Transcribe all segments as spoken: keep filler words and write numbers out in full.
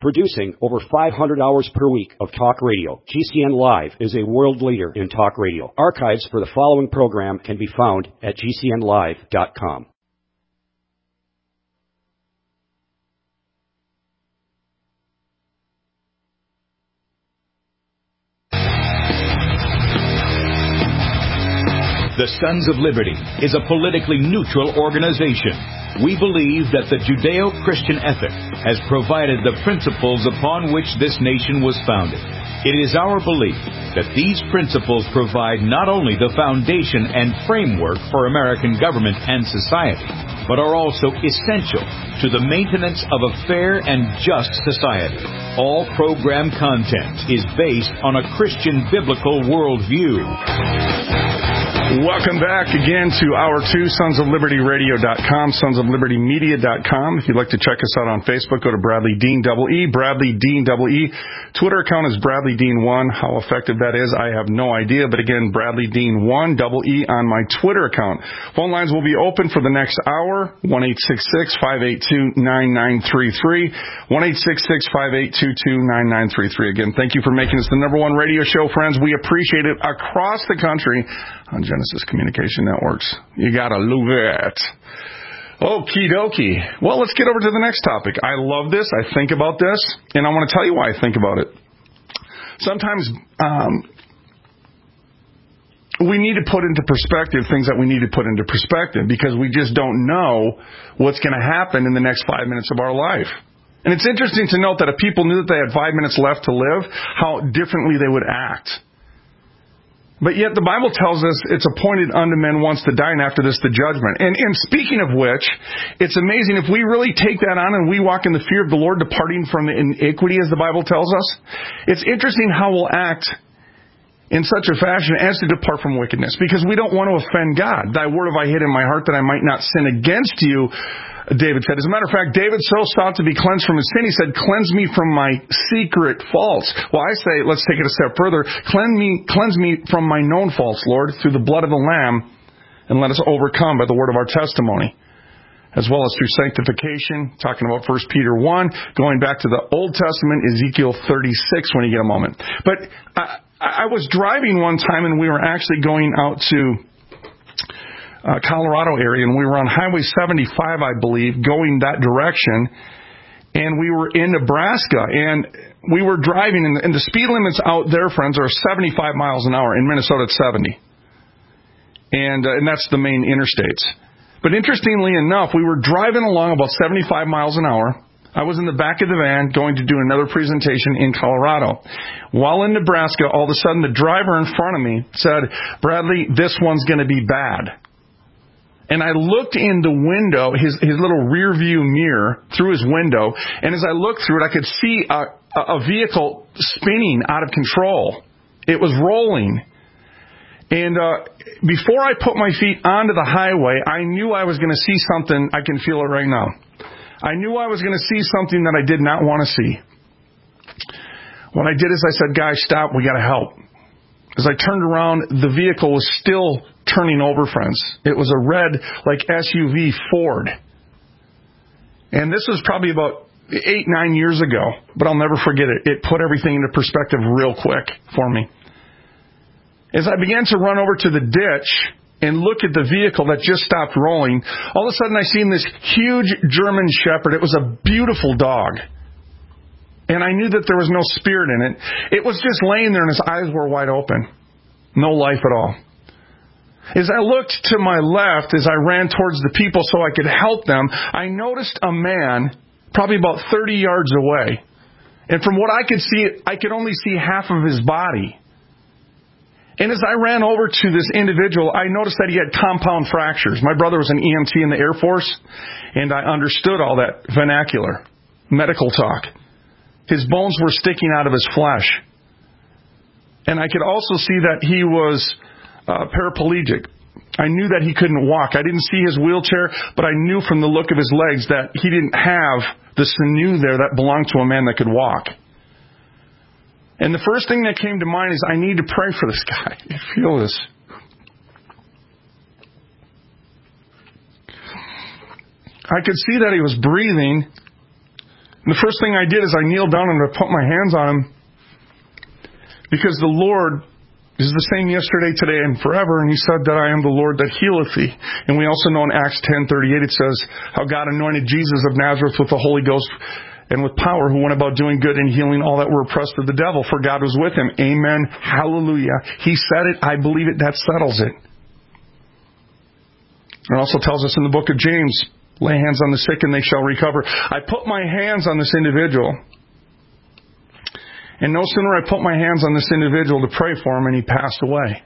Producing over five hundred hours per week of talk radio, G C N Live is a world leader in talk radio. Archives for the following program can be found at G C N live dot com. The Sons of Liberty is a politically neutral organization. We believe that the Judeo-Christian ethic has provided the principles upon which this nation was founded. It is our belief that these principles provide not only the foundation and framework for American government and society, but are also essential to the maintenance of a fair and just society. All program content is based on a Christian biblical worldview. Welcome back again to Hour two, sons of liberty radio dot com, sons of liberty media dot com. If you'd like to check us out on Facebook, go to Bradley Dean double E, Bradley Dean double E. Twitter account is Bradley Dean one. How effective that is, I have no idea. But again, Bradley Dean one, double E on my Twitter account. Phone lines will be open for the next hour, one eight six six, five eight two, nine nine three three, one eight six six, five eight two two, nine nine three three. Again, thank you for making us the number one radio show, friends. We appreciate it across the country on Genesis Communication Networks. You gotta love it. Okie dokie. Well, let's get over to the next topic. I love this. I think about this, and I want to tell you why I think about it. Sometimes um, we need to put into perspective things that we need to put into perspective because we just don't know what's going to happen in the next five minutes of our life. And it's interesting to note that if people knew that they had five minutes left to live, how differently they would act. But yet the Bible tells us it's appointed unto men once to die, and after this the judgment. And, and speaking of which, it's amazing if we really take that on and we walk in the fear of the Lord, departing from iniquity, as the Bible tells us. It's interesting how we'll act in such a fashion as to depart from wickedness, because we don't want to offend God. Thy word have I hid in my heart that I might not sin against you, David said. As a matter of fact, David so sought to be cleansed from his sin, he said, cleanse me from my secret faults. Well, I say, let's take it a step further. Cleanse me, cleanse me from my known faults, Lord, through the blood of the Lamb, and let us overcome by the word of our testimony, as well as through sanctification, talking about First Peter one, going back to the Old Testament, Ezekiel thirty-six, when you get a moment. But I, I was driving one time, and we were actually going out to Uh, Colorado area, and we were on Highway seventy-five, I believe, going that direction, and we were in Nebraska, and we were driving, and the, and the speed limits out there, friends, are seventy-five miles an hour. In Minnesota, it's seventy, and uh, and that's the main interstates. But interestingly enough, we were driving along about seventy-five miles an hour. I was in the back of the van going to do another presentation in Colorado. While in Nebraska, all of a sudden, the driver in front of me said, Bradley, this one's going to be bad. And I looked in the window, his his little rear view mirror, through his window, and as I looked through it, I could see a, a vehicle spinning out of control. It was rolling. And uh, before I put my feet onto the highway, I knew I was going to see something. I can feel it right now. I knew I was going to see something that I did not want to see. What I did is I said, guys, stop, we got to help. As I turned around, the vehicle was still turning over, friends. It was a red, like S U V Ford. And this was probably about eight, nine years ago, but I'll never forget it. It put everything into perspective real quick for me. As I began to run over to the ditch and look at the vehicle that just stopped rolling, all of a sudden I seen this huge German Shepherd. It was a beautiful dog. And I knew that there was no spirit in it. It was just laying there and his eyes were wide open. No life at all. As I looked to my left, as I ran towards the people so I could help them, I noticed a man probably about thirty yards away. And from what I could see, I could only see half of his body. And as I ran over to this individual, I noticed that he had compound fractures. My brother was an E M T in the Air Force, and I understood all that vernacular, medical talk. His bones were sticking out of his flesh. And I could also see that he was uh, paraplegic. I knew that he couldn't walk. I didn't see his wheelchair, but I knew from the look of his legs that he didn't have the sinew there that belonged to a man that could walk. And the first thing that came to mind is, I need to pray for this guy. You feel this? I could see that he was breathing, And the first thing I did is I kneeled down and I put my hands on him, because the Lord is the same yesterday, today, and forever. And he said that I am the Lord that healeth thee. And we also know in Acts ten thirty-eight it says how God anointed Jesus of Nazareth with the Holy Ghost and with power, who went about doing good and healing all that were oppressed of the devil, for God was with him. Amen. Hallelujah. He said it. I believe it. That settles it. It also tells us in the book of James, lay hands on the sick and they shall recover. I put my hands on this individual. And no sooner I put my hands on this individual to pray for him, and he passed away.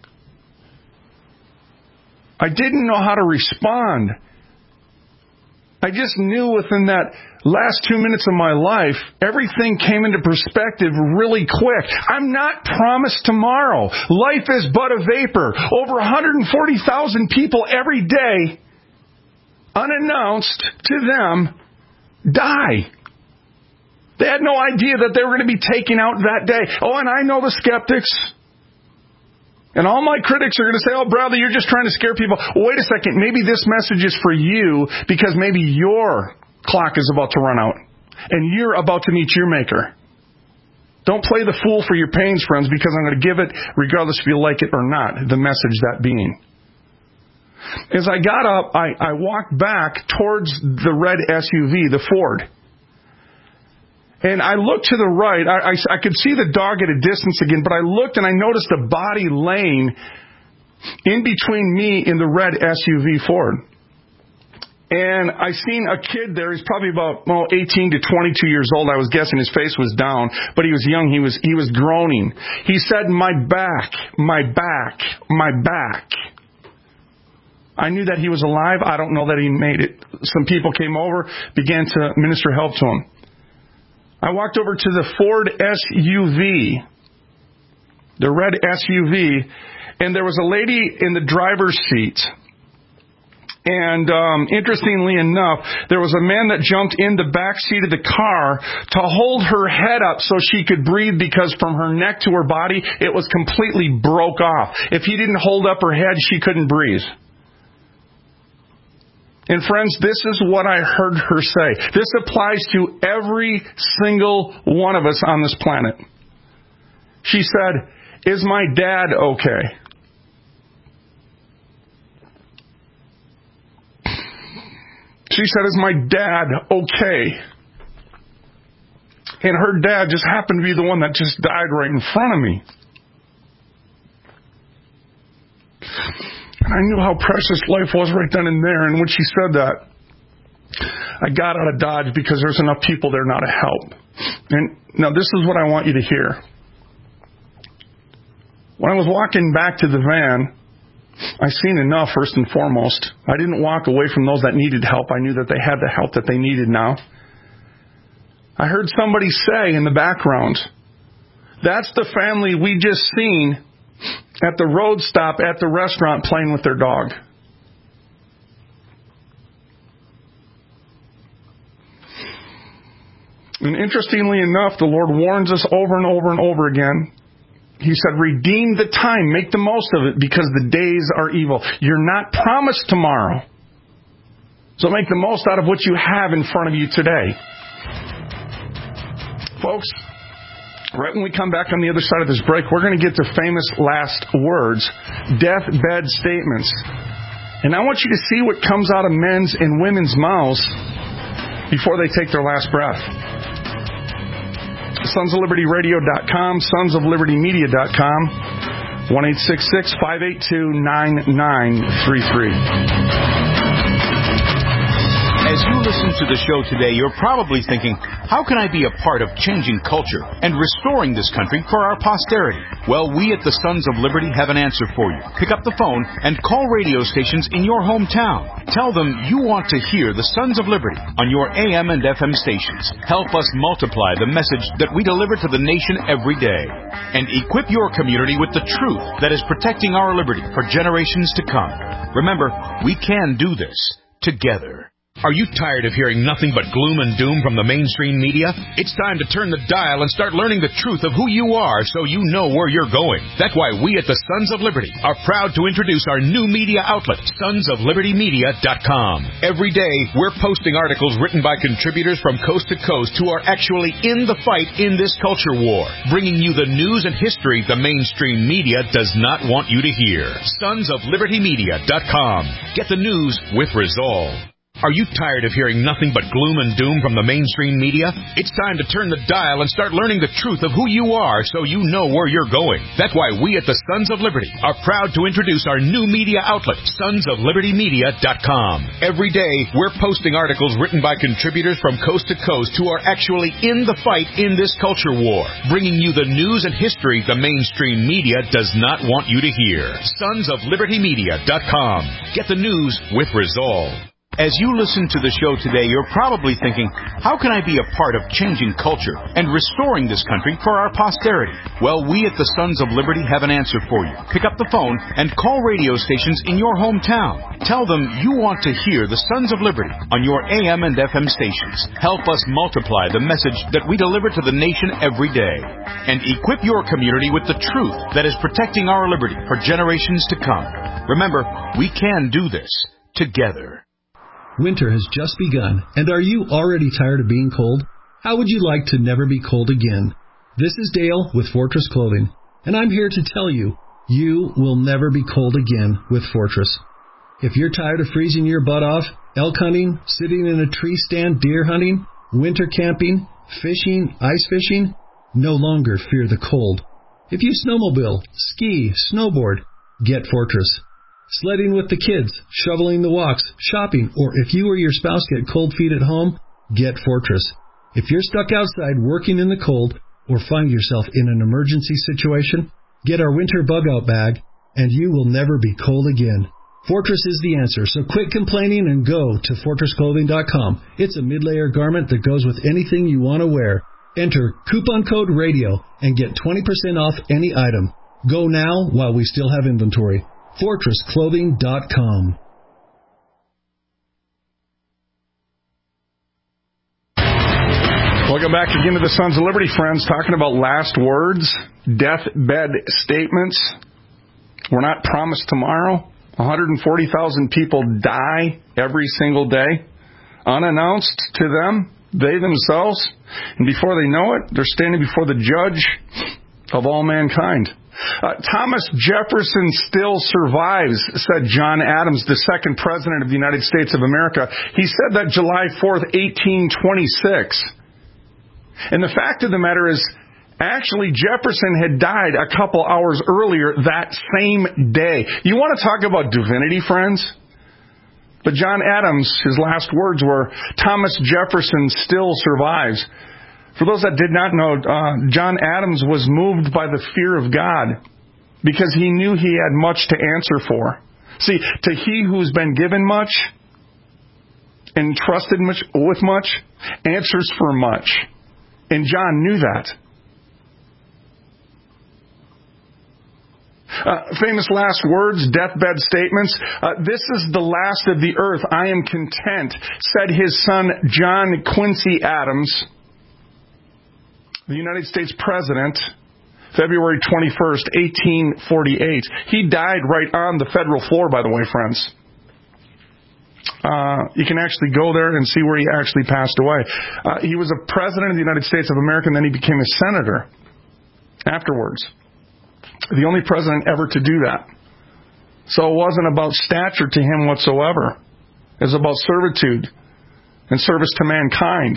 I didn't know how to respond. I just knew within that last two minutes of my life, everything came into perspective really quick. I'm not promised tomorrow. Life is but a vapor. Over one hundred forty thousand people every day, unannounced to them, die. They had no idea that they were going to be taken out that day. Oh, and I know the skeptics. And all my critics are going to say, oh, brother, you're just trying to scare people. Well, wait a second. Maybe this message is for you because maybe your clock is about to run out and you're about to meet your Maker. Don't play the fool for your pains, friends, because I'm going to give it regardless if you like it or not, the message that being. As I got up, I, I walked back towards the red S U V, the Ford. And I looked to the right. I, I, I could see the dog at a distance again, but I looked and I noticed a body laying in between me and the red S U V Ford. And I seen a kid there. He's probably about well, eighteen to twenty-two years old. I was guessing his face was down, but he was young. He was he was groaning. He said, "My back, my back, my back." I knew that he was alive. I don't know that he made it. Some people came over, began to minister help to him. I walked over to the Ford S U V, the red S U V, and there was a lady in the driver's seat. And um, interestingly enough, there was a man that jumped in the back seat of the car to hold her head up so she could breathe, because from her neck to her body, it was completely broke off. If he didn't hold up her head, she couldn't breathe. And friends, this is what I heard her say. This applies to every single one of us on this planet. She said, "Is my dad okay?" She said, "Is my dad okay?" And her dad just happened to be the one that just died right in front of me. And I knew how precious life was right then and there. And when she said that, I got out of Dodge because there's enough people there now to help. And now this is what I want you to hear. When I was walking back to the van, I seen enough, first and foremost. I didn't walk away from those that needed help. I knew that they had the help that they needed now. I heard somebody say in the background, "That's the family we just seen at the road stop at the restaurant playing with their dog." And interestingly enough, the Lord warns us over and over and over again. He said, redeem the time, make the most of it, because the days are evil. You're not promised tomorrow. So make the most out of what you have in front of you today. Folks, right when we come back on the other side of this break, we're going to get to famous last words, deathbed statements. And I want you to see what comes out of men's and women's mouths before they take their last breath. sons of liberty radio dot com, sons of liberty media dot com, one eight six six, five eight two, nine nine three three. As you listen to the show today, you're probably thinking, how can I be a part of changing culture and restoring this country for our posterity? Well, we at the Sons of Liberty have an answer for you. Pick up the phone and call radio stations in your hometown. Tell them you want to hear the Sons of Liberty on your A M and F M stations. Help us multiply the message that we deliver to the nation every day. And equip your community with the truth that is protecting our liberty for generations to come. Remember, we can do this together. Are you tired of hearing nothing but gloom and doom from the mainstream media? It's time to turn the dial and start learning the truth of who you are so you know where you're going. That's why we at the Sons of Liberty are proud to introduce our new media outlet, sons of liberty media dot com. Every day, we're posting articles written by contributors from coast to coast who are actually in the fight in this culture war, bringing you the news and history the mainstream media does not want you to hear. sons of liberty media dot com. Get the news with resolve. Are you tired of hearing nothing but gloom and doom from the mainstream media? It's time to turn the dial and start learning the truth of who you are so you know where you're going. That's why we at the Sons of Liberty are proud to introduce our new media outlet, sons of liberty media dot com. Every day, we're posting articles written by contributors from coast to coast who are actually in the fight in this culture war, bringing you the news and history the mainstream media does not want you to hear. sons of liberty media dot com. Get the news with resolve. As you listen to the show today, you're probably thinking, how can I be a part of changing culture and restoring this country for our posterity? Well, we at the Sons of Liberty have an answer for you. Pick up the phone and call radio stations in your hometown. Tell them you want to hear the Sons of Liberty on your A M and F M stations. Help us multiply the message that we deliver to the nation every day. And equip your community with the truth that is protecting our liberty for generations to come. Remember, we can do this together. Winter has just begun, and are you already tired of being cold? How would you like to never be cold again? This is Dale with Fortress Clothing, and I'm here to tell you, you will never be cold again with Fortress. If you're tired of freezing your butt off, elk hunting, sitting in a tree stand deer hunting, winter camping, fishing, ice fishing, no longer fear the cold. If you snowmobile, ski, snowboard, get Fortress. Sledding with the kids, shoveling the walks, shopping, or if you or your spouse get cold feet at home, get Fortress. If you're stuck outside working in the cold or find yourself in an emergency situation, get our winter bug-out bag, and you will never be cold again. Fortress is the answer, so quit complaining and go to fortress clothing dot com. It's a mid-layer garment that goes with anything you want to wear. Enter coupon code RADIO and get twenty percent off any item. Go now while we still have inventory. fortress clothing dot com. Welcome back again to the Sons of Liberty, friends, talking about last words, deathbed statements. We're not promised tomorrow. one hundred forty thousand people die every single day, unannounced to them, they themselves. And before they know it, they're standing before the judge of all mankind. Uh, Thomas Jefferson still survives, said John Adams, the second president of the United States of America. He said that July fourth, eighteen twenty-six. And the fact of the matter is, actually, Jefferson had died a couple hours earlier that same day. You want to talk about divinity, friends? But John Adams, his last words were, Thomas Jefferson still survives. For those that did not know, uh, John Adams was moved by the fear of God because he knew he had much to answer for. See, to he who's been given much and trusted much with much, answers for much. And John knew that. Uh, famous last words, deathbed statements. Uh, this is the last of the earth. I am content, said his son John Quincy Adams, the United States President, February twenty-first, eighteen forty-eight. He died right on the federal floor, by the way, friends. Uh, you can actually go there and see where he actually passed away. Uh, he was a president of the United States of America, and then he became a senator afterwards. The only president ever to do that. So it wasn't about stature to him whatsoever. It was about servitude and service to mankind.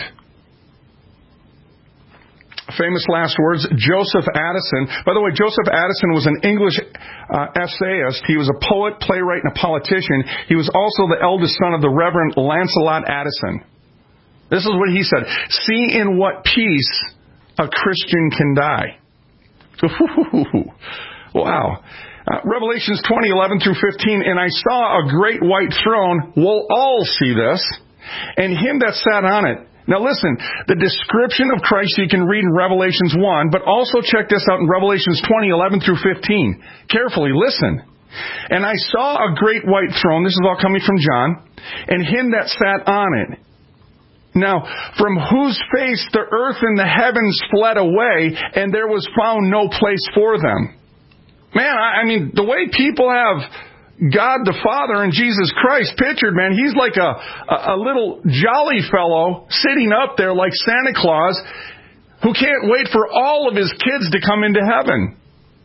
Famous last words, Joseph Addison. By the way, Joseph Addison was an English uh, essayist. He was a poet, playwright, and a politician. He was also the eldest son of the Reverend Lancelot Addison. This is what he said. See in what peace a Christian can die. Wow. Uh, Revelations twenty, eleven through fifteen, and I saw a great white throne. We'll all see this. And him that sat on it. Now listen, the description of Christ you can read in Revelations one, but also check this out in Revelations twenty, eleven through fifteen. Carefully listen. And I saw a great white throne, this is all coming from John, and him that sat on it. Now, from whose face the earth and the heavens fled away, and there was found no place for them. Man, I mean, the way people have God the Father and Jesus Christ pictured, man, he's like a, a little jolly fellow sitting up there like Santa Claus who can't wait for all of his kids to come into heaven.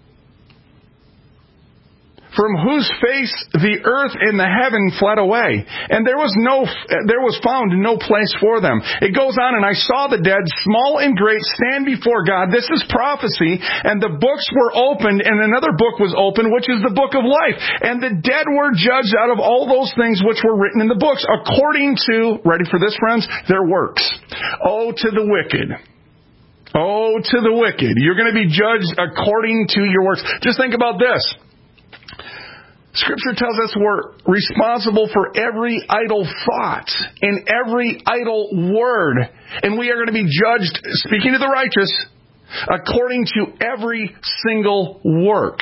From whose face the earth and the heaven fled away, and there was no, there was found no place for them. It goes on, and I saw the dead, small and great, stand before God. This is prophecy, and the books were opened, and another book was opened, which is the book of life. And the dead were judged out of all those things which were written in the books, according to, ready for this, friends, their works. Oh, to the wicked. Oh, to the wicked. You're going to be judged according to your works. Just think about this. Scripture tells us we're responsible for every idle thought and every idle word. And we are going to be judged, speaking to the righteous, according to every single work.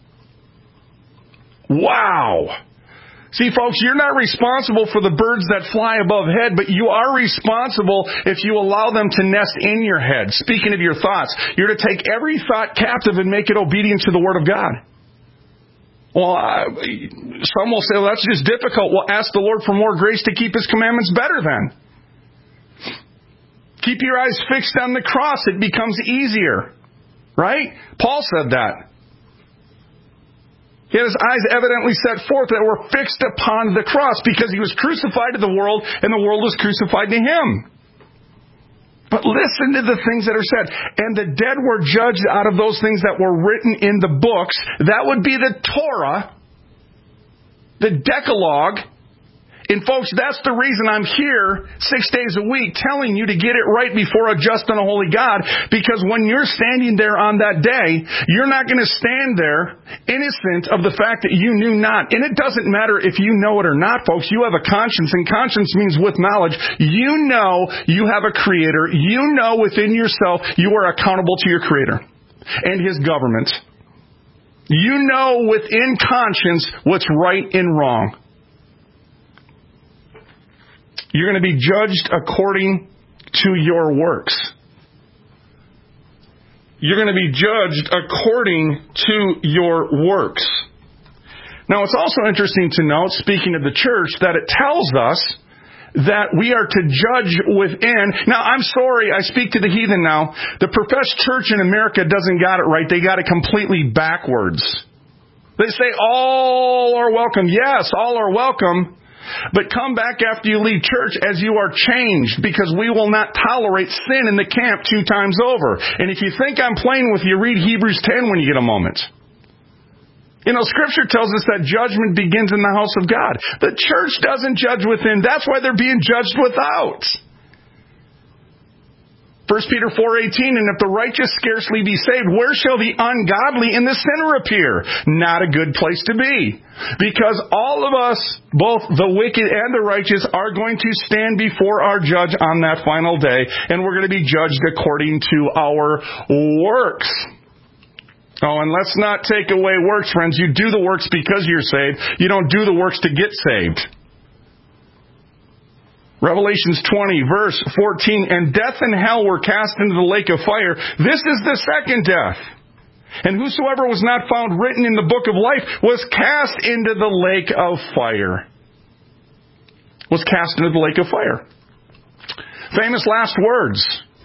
Wow. See, folks, you're not responsible for the birds that fly above head, but you are responsible if you allow them to nest in your head. Speaking of your thoughts, you're to take every thought captive and make it obedient to the Word of God. Well, uh, some will say, well, that's just difficult. Well, ask the Lord for more grace to keep His commandments better then. Keep your eyes fixed on the cross. It becomes easier. Right? Paul said that. He had his eyes evidently set forth that were fixed upon the cross because he was crucified to the world and the world was crucified to him. But listen to the things that are said. And the dead were judged out of those things that were written in the books. That would be the Torah, the Decalogue. And folks, that's the reason I'm here six days a week telling you to get it right before a just and a holy God. Because when you're standing there on that day, you're not going to stand there innocent of the fact that you knew not. And it doesn't matter if you know it or not, folks. You have a conscience, and conscience means with knowledge. You know you have a Creator. You know within yourself you are accountable to your Creator and His government. You know within conscience what's right and wrong. You're going to be judged according to your works. You're going to be judged according to your works. Now, it's also interesting to note, speaking of the church, that it tells us that we are to judge within. Now, I'm sorry, I speak to the heathen now. The professed church in America doesn't got it right. They got it completely backwards. They say all are welcome. Yes, all are welcome. But come back after you leave church as you are changed, because we will not tolerate sin in the camp two times over. And if you think I'm playing with you, read Hebrews ten when you get a moment. You know, Scripture tells us that judgment begins in the house of God. The church doesn't judge within. That's why they're being judged without. First Peter four eighteen, and if the righteous scarcely be saved, where shall the ungodly and the sinner appear? Not a good place to be. Because all of us, both the wicked and the righteous, are going to stand before our judge on that final day, and we're going to be judged according to our works. Oh, and let's not take away works, friends. You do the works because you're saved. You don't do the works to get saved. Revelations twenty, verse fourteen, and death and hell were cast into the lake of fire. This is the second death. And whosoever was not found written in the book of life was cast into the lake of fire. Was cast into the lake of fire. Famous last words.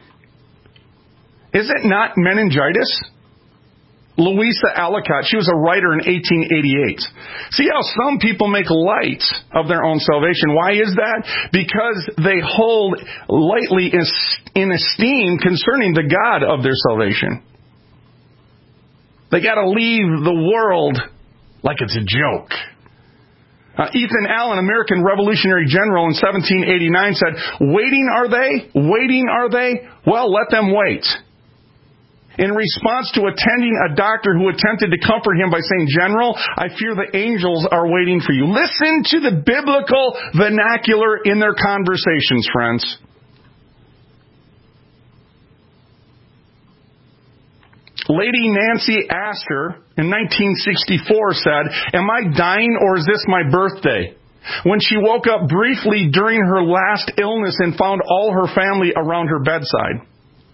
Is it not meningitis? Louisa Alcott, she was a writer in eighteen eighty-eight. See how some people make light of their own salvation. Why is that? Because they hold lightly in esteem concerning the God of their salvation. They got to leave the world like it's a joke. Uh, Ethan Allen, American Revolutionary General in seventeen eighty-nine said, "Waiting are they? Waiting are they? Well, let them wait." In response to attending a doctor who attempted to comfort him by saying, "General, I fear the angels are waiting for you." Listen to the biblical vernacular in their conversations, friends. Lady Nancy Astor in nineteen sixty-four said, "Am I dying or is this my birthday?" when she woke up briefly during her last illness and found all her family around her bedside.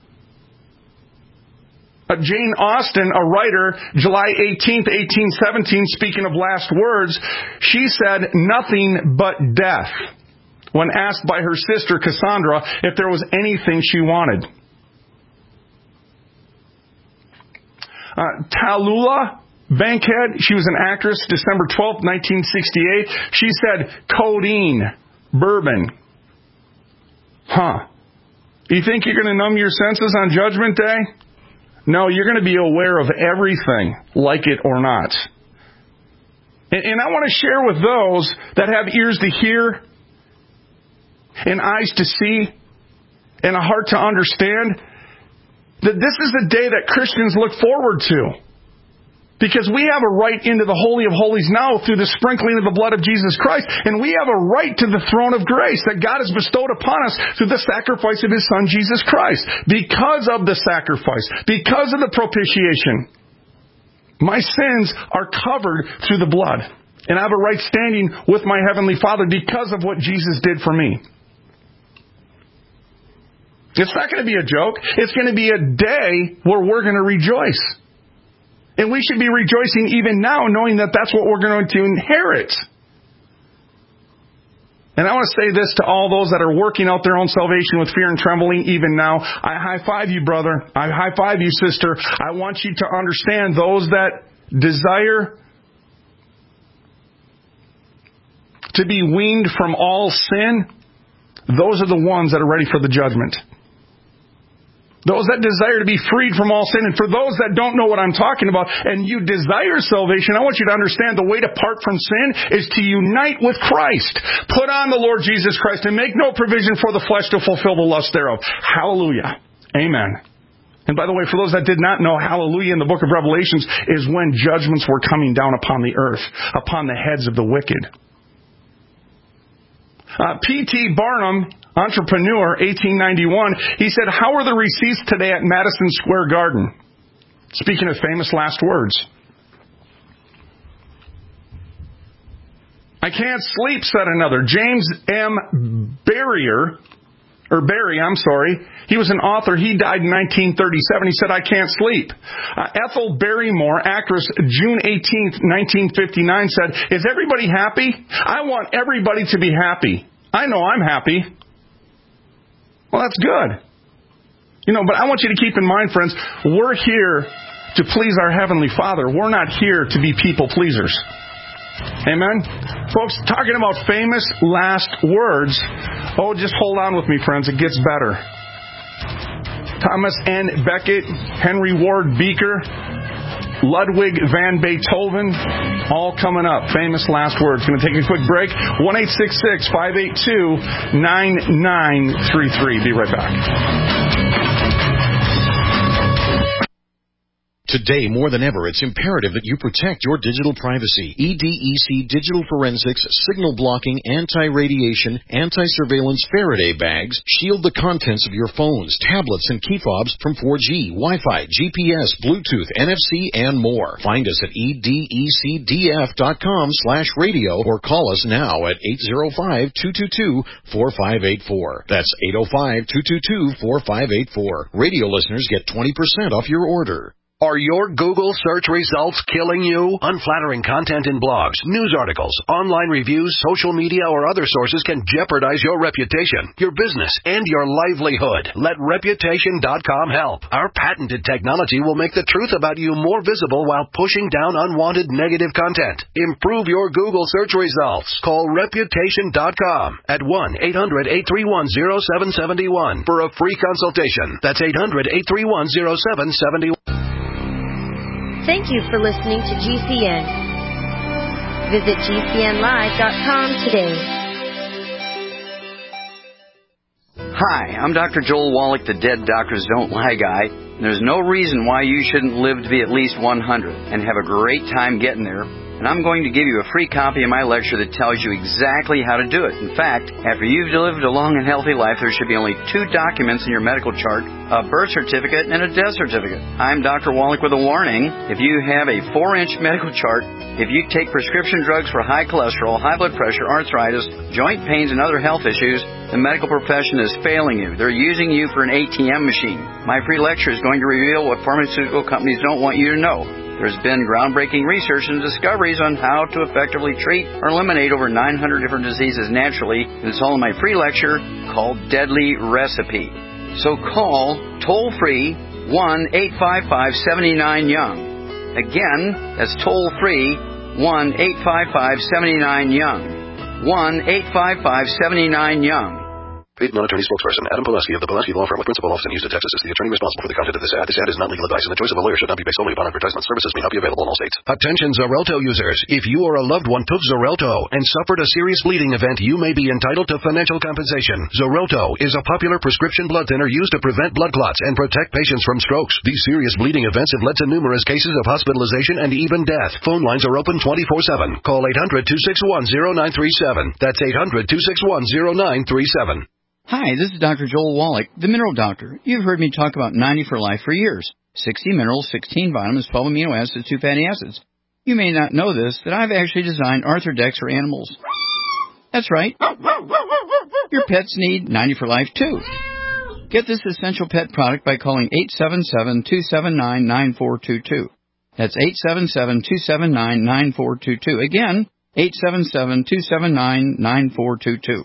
Uh, Jane Austen, a writer, July eighteenth, eighteen seventeen, speaking of last words, she said, "Nothing but death," when asked by her sister Cassandra if there was anything she wanted. Uh, Tallulah Bankhead, she was an actress, December twelfth, nineteen sixty-eight. She said, "Codeine, bourbon." Huh. You think you're going to numb your senses on Judgment Day? No, you're going to be aware of everything, like it or not. And, and I want to share with those that have ears to hear and eyes to see and a heart to understand that this is a day that Christians look forward to. Because we have a right into the Holy of Holies now through the sprinkling of the blood of Jesus Christ. And we have a right to the throne of grace that God has bestowed upon us through the sacrifice of His Son, Jesus Christ. Because of the sacrifice, because of the propitiation, my sins are covered through the blood. And I have a right standing with my Heavenly Father because of what Jesus did for me. It's not going to be a joke. It's going to be a day where we're going to rejoice. And we should be rejoicing even now, knowing that that's what we're going to inherit. And I want to say this to all those that are working out their own salvation with fear and trembling even now. I high five you, brother. I high five you, sister. I want you to understand those that desire to be weaned from all sin, those are the ones that are ready for the judgment. Those that desire to be freed from all sin. And for those that don't know what I'm talking about, and you desire salvation, I want you to understand the way to part from sin is to unite with Christ. Put on the Lord Jesus Christ and make no provision for the flesh to fulfill the lust thereof. Hallelujah. Amen. And by the way, for those that did not know, hallelujah in the book of Revelations is when judgments were coming down upon the earth, upon the heads of the wicked. Uh, P T Barnum, entrepreneur, eighteen ninety-one, he said, "How are the receipts today at Madison Square Garden?" Speaking of famous last words. "I can't sleep," said another. James M. Barrier, or Barry, I'm sorry. He was an author. He died in nineteen thirty-seven. He said, "I can't sleep." Uh, Ethel Barrymore, actress, June eighteenth, nineteen fifty-nine, said, "Is everybody happy? I want everybody to be happy. I know I'm happy." Well, that's good. You know, but I want you to keep in mind, friends, we're here to please our Heavenly Father. We're not here to be people pleasers. Amen? Folks, talking about famous last words. Oh, just hold on with me, friends. It gets better. Thomas N. Becket, Henry Ward Beeker, Ludwig van Beethoven, all coming up. Famous last words. Going to take a quick break. one eight six six, five eight two, nine nine three three. Be right back. Today, more than ever, it's imperative that you protect your digital privacy. E D E C Digital Forensics, signal blocking, anti-radiation, anti-surveillance Faraday bags shield the contents of your phones, tablets, and key fobs from four G, Wi-Fi, G P S, Bluetooth, N F C, and more. Find us at E D E C D F dot com slash radio or call us now at eight zero five, two two two, four five eight four. That's eight zero five, two two two, four five eight four. Radio listeners get twenty percent off your order. Are your Google search results killing you? Unflattering content in blogs, news articles, online reviews, social media, or other sources can jeopardize your reputation, your business, and your livelihood. Let Reputation dot com help. Our patented technology will make the truth about you more visible while pushing down unwanted negative content. Improve your Google search results. Call Reputation dot com at one eight hundred, eight three one, zero seven seven one for a free consultation. That's eight hundred, eight three one, zero seven seven one. Thank you for listening to G C N. Visit G C N live dot com today. Hi, I'm Doctor Joel Wallach, the Dead Doctors Don't Lie guy. There's no reason why you shouldn't live to be at least one hundred and have a great time getting there. and I'm going to give you a free copy of my lecture that tells you exactly how to do it. In fact, after you've lived a long and healthy life, there should be only two documents in your medical chart, a birth certificate and a death certificate. I'm Doctor Wallach with a warning. If you have a four-inch medical chart, if you take prescription drugs for high cholesterol, high blood pressure, arthritis, joint pains, and other health issues, the medical profession is failing you. They're using you for an A T M machine. My free lecture is going to reveal what pharmaceutical companies don't want you to know. There's been groundbreaking research and discoveries on how to effectively treat or eliminate over nine hundred different diseases naturally, and it's all in my free lecture called Deadly Recipe. So call toll-free one eight five five, seven nine, young. Again, that's toll-free one eight five five, seven nine, young. one eight five five, seven nine, young. Paid non-attorney spokesperson Adam Pulaski of the Pulaski Law Firm with principal office in Houston, Texas is the attorney responsible for the content of this ad. This ad is not legal advice, and the choice of a lawyer should not be based solely upon advertisement. Services may not be available in all states. Attention Xarelto users. If you or a loved one took Xarelto and suffered a serious bleeding event, you may be entitled to financial compensation. Xarelto is a popular prescription blood thinner used to prevent blood clots and protect patients from strokes. These serious bleeding events have led to numerous cases of hospitalization and even death. Phone lines are open twenty-four seven. Call eight hundred, two six one, zero nine three seven. That's eight hundred, two six one, zero nine three seven. Hi, this is Doctor Joel Wallach, the Mineral Doctor. You've heard me talk about ninety for Life for years. sixty minerals, sixteen vitamins, twelve amino acids, two fatty acids. You may not know this, that I've actually designed Arthrodex for animals. That's right. Your pets need ninety for Life, too. Get this essential pet product by calling eight seven seven, two seven nine, nine four two two. That's eight seven seven, two seven nine, nine four two two. Again, eight seven seven, two seven nine, nine four two two.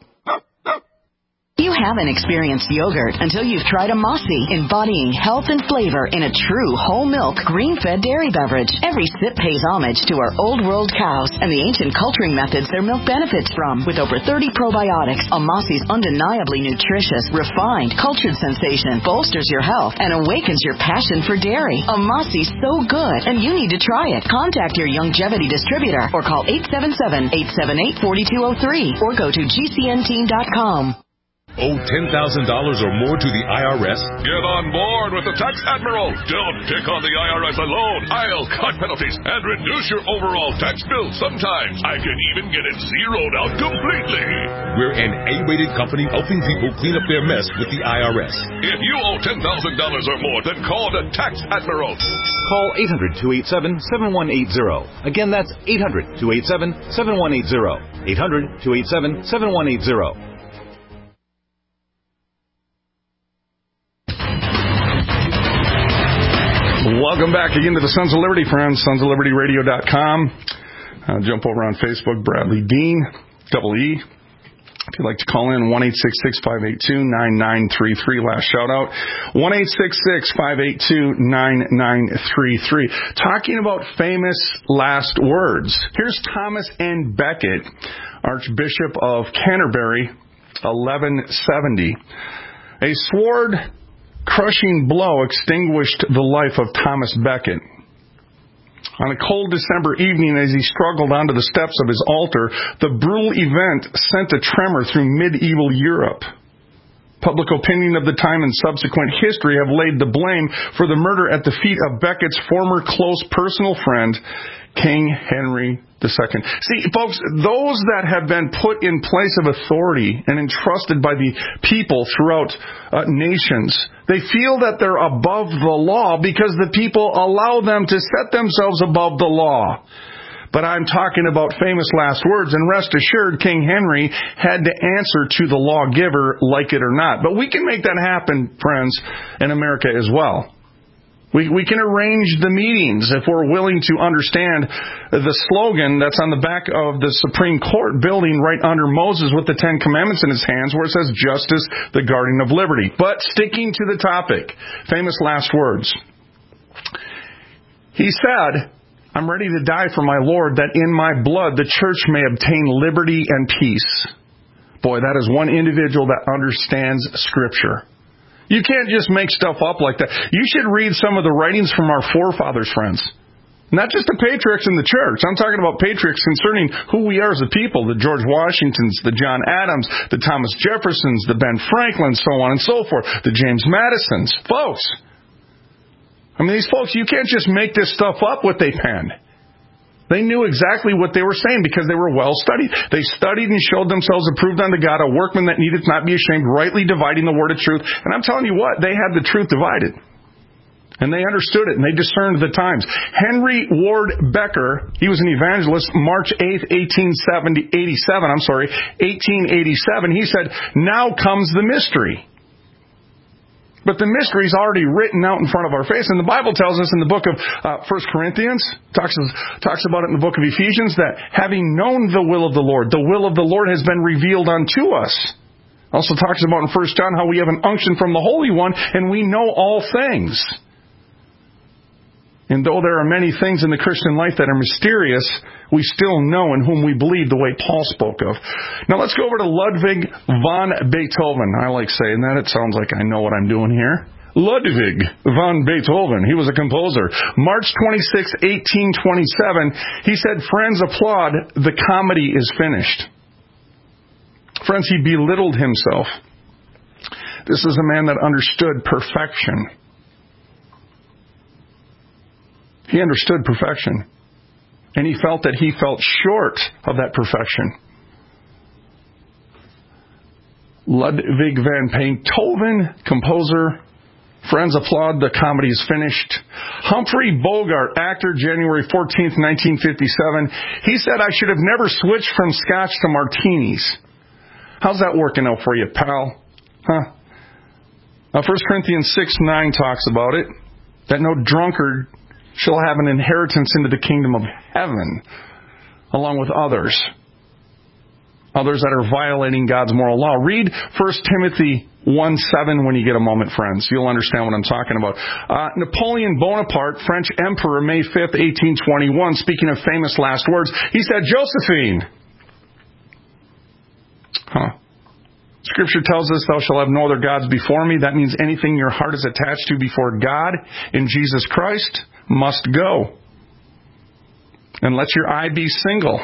You haven't experienced yogurt until you've tried a Mossy, embodying health and flavor in a true whole milk, green-fed dairy beverage. Every sip pays homage to our old world cows and the ancient culturing methods their milk benefits from. With over thirty probiotics, a Mossy's undeniably nutritious, refined, cultured sensation bolsters your health and awakens your passion for dairy. A Mossy's so good, and you need to try it. Contact your Youngevity distributor or call eight seven seven, eight seven eight, four two zero three or go to G C N team dot com. Owe ten thousand dollars or more to the I R S? Get on board with the Tax Admiral. Don't pick on the I R S alone. I'll cut penalties and reduce your overall tax bill. Sometimes I can even get it zeroed out completely. We're an A-rated company helping people clean up their mess with the I R S. If you owe ten thousand dollars or more, then call the Tax Admiral. Call eight hundred, two eight seven, seven one eight zero. Again, that's eight hundred, two eight seven, seven one eight zero. eight hundred, two eight seven, seven one eight zero. Welcome back again to the Sons of Liberty, friends. sons of liberty radio dot com. Uh, jump over on Facebook, Bradley Dean, double E. If you'd like to call in, one eight six six, five eight two, nine nine three three. Last shout out, one eight six six, five eight two, nine nine three three. Talking about famous last words. Here's Thomas N. Becket, Archbishop of Canterbury, eleven seventy. A sword crushing blow extinguished the life of Thomas Becket. On a cold December evening, as he struggled onto the steps of his altar, the brutal event sent a tremor through medieval Europe. Public opinion of the time and subsequent history have laid the blame for the murder at the feet of Becket's former close personal friend, King Henry the Second. See, folks, those that have been put in place of authority and entrusted by the people throughout uh, nations, they feel that they're above the law because the people allow them to set themselves above the law. But I'm talking about famous last words, and rest assured, King Henry had to answer to the lawgiver, like it or not. But we can make that happen, friends, in America as well. We, we can arrange the meetings if we're willing to understand the slogan that's on the back of the Supreme Court building right under Moses with the Ten Commandments in his hands, where it says, justice, the guardian of liberty. But sticking to the topic, famous last words. He said, I'm ready to die for my Lord, that in my blood the church may obtain liberty and peace. Boy, that is one individual that understands Scripture. You can't just make stuff up like that. You should read some of the writings from our forefathers, friends. Not just the patriarchs in the church. I'm talking about patriarchs concerning who we are as a people. The George Washingtons, the John Adams, the Thomas Jeffersons, the Ben Franklins, so on and so forth. The James Madisons. Folks. I mean, these folks, you can't just make this stuff up what they penned. They knew exactly what they were saying because they were well studied. They studied and showed themselves approved unto God, a workman that needeth not be ashamed, rightly dividing the word of truth. And I'm telling you what, they had the truth divided. And they understood it, and they discerned the times. Henry Ward Becker, he was an evangelist, March eighth, eighteen eighty-seven, I'm sorry, eighteen eighty-seven, he said, now comes the mystery. But the mystery is already written out in front of our face. And the Bible tells us in the book of uh, First Corinthians, talks, talks about it in the book of Ephesians, that having known the will of the Lord, the will of the Lord has been revealed unto us. Also talks about in First John how we have an unction from the Holy One, and we know all things. And though there are many things in the Christian life that are mysterious, we still know in whom we believe, the way Paul spoke of. Now let's go over to Ludwig van Beethoven. I like saying that. It sounds like I know what I'm doing here. Ludwig van Beethoven. He was a composer. March twenty-sixth, eighteen twenty-seven, he said, friends, applaud. The comedy is finished. Friends, he belittled himself. This is a man that understood perfection. He understood perfection. And he felt that he felt short of that perfection. Ludwig van Beethoven, composer. Friends, applaud. The comedy is finished. Humphrey Bogart, actor, January fourteenth, nineteen fifty-seven. He said, I should have never switched from scotch to martinis. How's that working out for you, pal? Huh? Now, First Corinthians six nine talks about it. That no drunkard shall have an inheritance into the kingdom of heaven, along with others. Others that are violating God's moral law. Read First Timothy one seven when you get a moment, friends. You'll understand what I'm talking about. Uh, Napoleon Bonaparte, French Emperor, May fifth, eighteen twenty-one, speaking of famous last words, he said, Josephine. Huh. Scripture tells us, thou shalt have no other gods before me. That means anything your heart is attached to before God in Jesus Christ must go. And let your eye be single.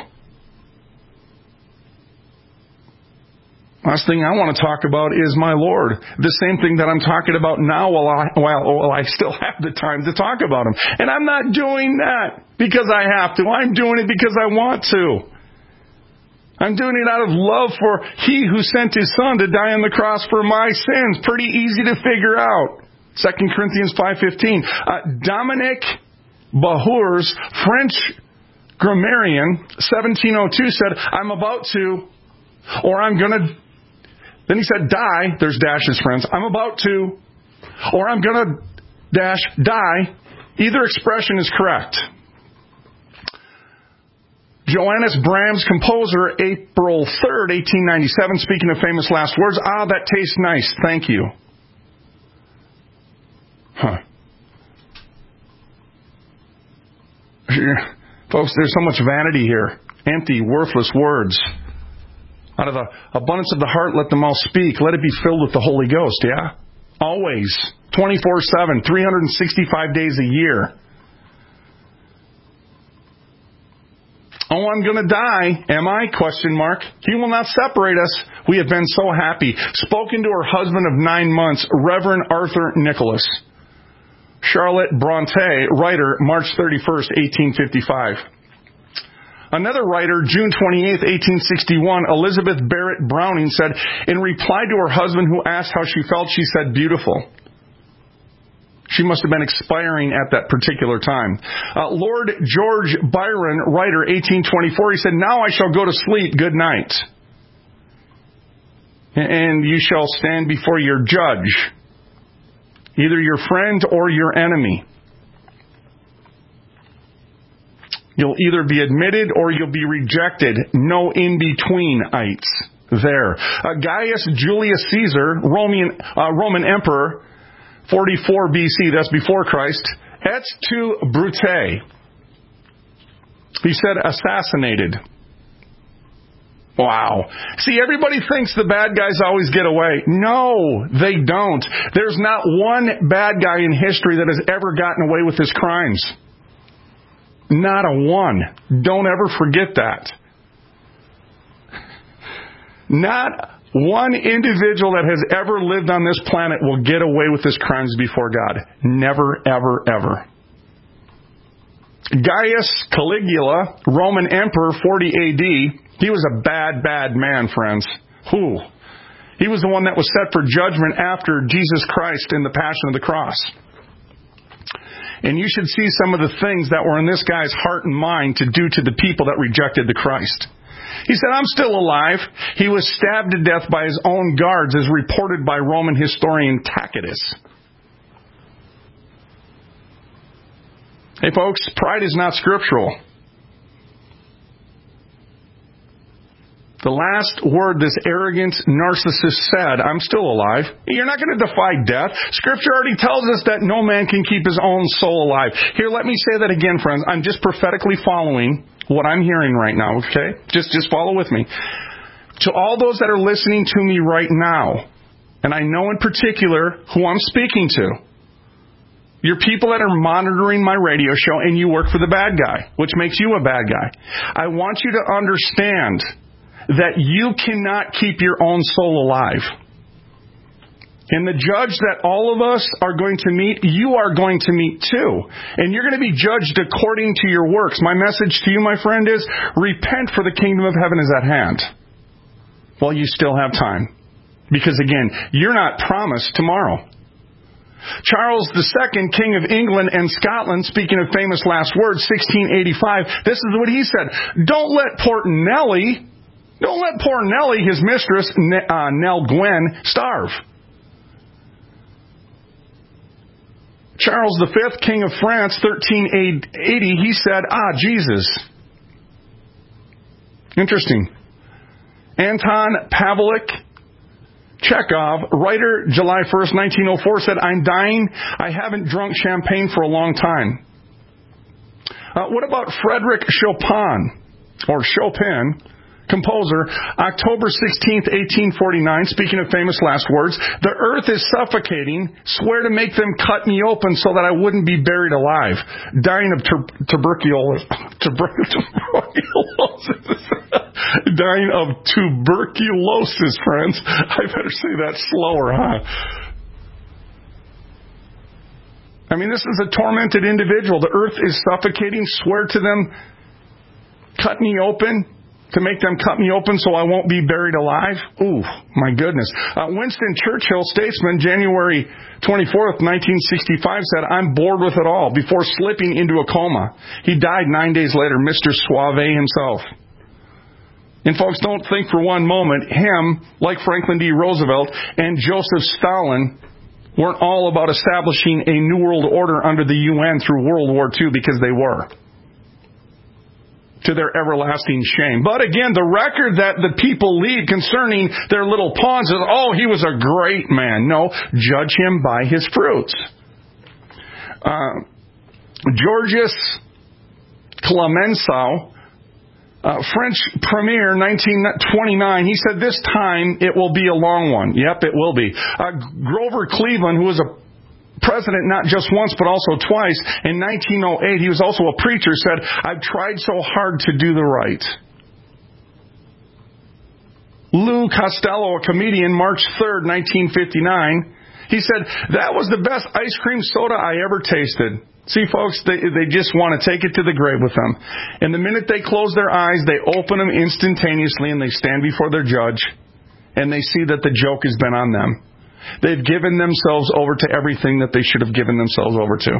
Last thing I want to talk about is my Lord. The same thing that I'm talking about now while I, while, while I still have the time to talk about Him. And I'm not doing that because I have to. I'm doing it because I want to. I'm doing it out of love for He who sent His Son to die on the cross for my sins. Pretty easy to figure out. Second Corinthians five fifteen. Uh, Dominic Bahur's French grammarian, seventeen oh two, said, I'm about to, or I'm going to, then he said die, there's dashes, friends, I'm about to, or I'm going to dash die. Either expression is correct. Johannes Brahms, composer, April third, eighteen ninety-seven, speaking of famous last words, ah, that tastes nice, thank you. Huh. Folks, there's so much vanity here. Empty, worthless words. Out of the abundance of the heart, let the mouth speak. Let it be filled with the Holy Ghost, yeah? Always. twenty-four seven, three hundred sixty-five days a year. Oh, I'm going to die. Am I? Question mark. He will not separate us. We have been so happy. Spoken to her husband of nine months, Reverend Arthur Nicholas. Charlotte Bronte, writer, March thirty-first, eighteen fifty-five. Another writer, June twenty-eighth, eighteen sixty-one, Elizabeth Barrett Browning said, in reply to her husband who asked how she felt, she said, beautiful. She must have been expiring at that particular time. Uh, Lord George Byron, writer, eighteen twenty-four, he said, now I shall go to sleep, good night. And you shall stand before your judge, either your friend or your enemy. You'll either be admitted or you'll be rejected. No in-between-ites there. Uh, Gaius Julius Caesar, Roman, uh, Roman emperor, forty-four B C, that's before Christ, et tu, Brute. He said assassinated. Wow. See, everybody thinks the bad guys always get away. No, they don't. There's not one bad guy in history that has ever gotten away with his crimes. Not a one. Don't ever forget that. Not one individual that has ever lived on this planet will get away with his crimes before God. Never, ever, ever. Gaius Caligula, Roman emperor, forty A D, he was a bad, bad man, friends. Whew. He was the one that was set for judgment after Jesus Christ in the Passion of the Cross. And you should see some of the things that were in this guy's heart and mind to do to the people that rejected the Christ. He said, I'm still alive. He was stabbed to death by his own guards, as reported by Roman historian Tacitus. Hey, folks, pride is not scriptural. The last word this arrogant narcissist said, I'm still alive. You're not going to defy death. Scripture already tells us that no man can keep his own soul alive. Here, let me say that again, friends. I'm just prophetically following what I'm hearing right now, okay? Just, just follow with me. To all those that are listening to me right now, and I know in particular who I'm speaking to, you're people that are monitoring my radio show and you work for the bad guy, which makes you a bad guy. I want you to understand that you cannot keep your own soul alive. And the judge that all of us are going to meet, you are going to meet too. And you're going to be judged according to your works. My message to you, my friend, is repent, for the kingdom of heaven is at hand. Well, you still have time. Because again, you're not promised tomorrow. Charles the Second, King of England and Scotland, speaking of famous last words, sixteen eighty-five, this is what he said. Don't let poor Nellie, don't let poor Nellie, his mistress, uh, Nell Gwyn, starve. Charles the Fifth, King of France, thirteen eighty, he said, ah, Jesus. Interesting. Anton Pavlik Chekhov, writer, July first, nineteen oh four, said, I'm dying. I haven't drunk champagne for a long time. Uh, what about Frederick Chopin, or Chopin, composer, October sixteenth, eighteen forty-nine, speaking of famous last words, the earth is suffocating, swear to make them cut me open so that I wouldn't be buried alive. Dying of tur- tuberculosis. tuberculosis. Dying of tuberculosis, friends. I better say that slower, huh? I mean, this is a tormented individual. The earth is suffocating, swear to them, cut me open, to make them cut me open so I won't be buried alive? Ooh, my goodness. Uh, Winston Churchill, statesman, January twenty-fourth, nineteen sixty-five, said, I'm bored with it all, before slipping into a coma. He died nine days later, Mister Suave himself. And folks, don't think for one moment, him, like Franklin D. Roosevelt and Joseph Stalin, weren't all about establishing a new world order under the U N through World War Two, because they were, to their everlasting shame. But again, the record that the people leave concerning their little pawns is, oh, he was a great man. No, judge him by his fruits. Uh, Georges Clemenceau, uh, French premier, nineteen twenty-nine, he said, this time it will be a long one. Yep, it will be. Uh, Grover Cleveland, who was a president not just once but also twice, in nineteen oh eight, he was also a preacher, said, I've tried so hard to do the right. Lou Costello, a comedian, March third, nineteen fifty-nine, he said, that was the best ice cream soda I ever tasted. See, folks, they, they just want to take it to the grave with them. And the minute they close their eyes, they open them instantaneously and they stand before their judge and they see that the joke has been on them. They've given themselves over to everything that they should have given themselves over to.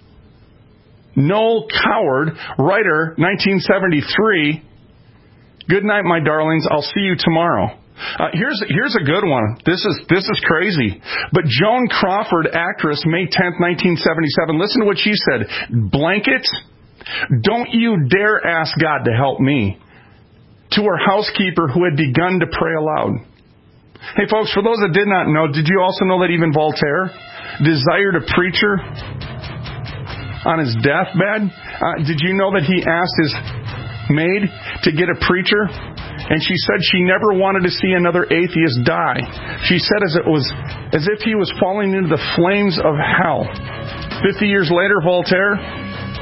Noel Coward, writer, nineteen seventy-three, good night, my darlings, I'll see you tomorrow. Uh, here's here's a good one. This is this is crazy. But Joan Crawford, actress, May tenth, nineteen seventy-seven, listen to what she said. Blanket, don't you dare ask God to help me. To her housekeeper who had begun to pray aloud. Hey, folks, for those that did not know, did you also know that even Voltaire desired a preacher on his deathbed? Uh, did you know that he asked his maid to get a preacher? And she said she never wanted to see another atheist die. She said as it was as if he was falling into the flames of hell. Fifty years later, Voltaire,